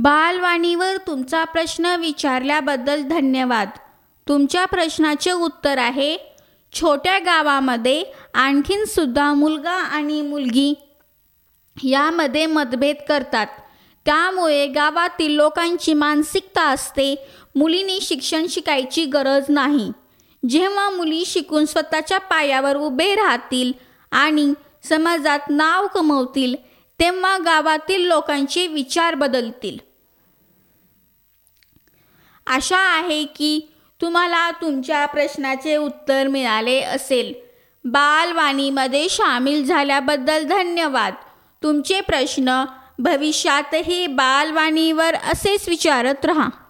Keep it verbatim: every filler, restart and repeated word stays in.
बालवाणीवर तुमचा प्रश्न विचारल्याबद्दल धन्यवाद. तुमच्या प्रश्नाचे उत्तर आहे, छोट्या गावामध्ये आणखीन सुद्धा मुलगा आणि मुलगी यामध्ये मतभेद करतात. त्यामुळे गावातील लोकांची मानसिकता असते, मुलींनी शिक्षण शिकायची गरज नाही. जेव्हा मुली शिकून स्वतःच्या पायावर उभे राहतील आणि समाजात नाव कमवतील, तेव्हा गावातील लोकांचे विचार बदलतील. आशा आहे की तुम्हाला तुमच्या प्रश्नाचे उत्तर मिळाले असेल. बालवाणीमध्ये सामील झाल्याबद्दल धन्यवाद. तुमचे प्रश्न भविष्यातही बालवाणीवर असेच विचारत रहा.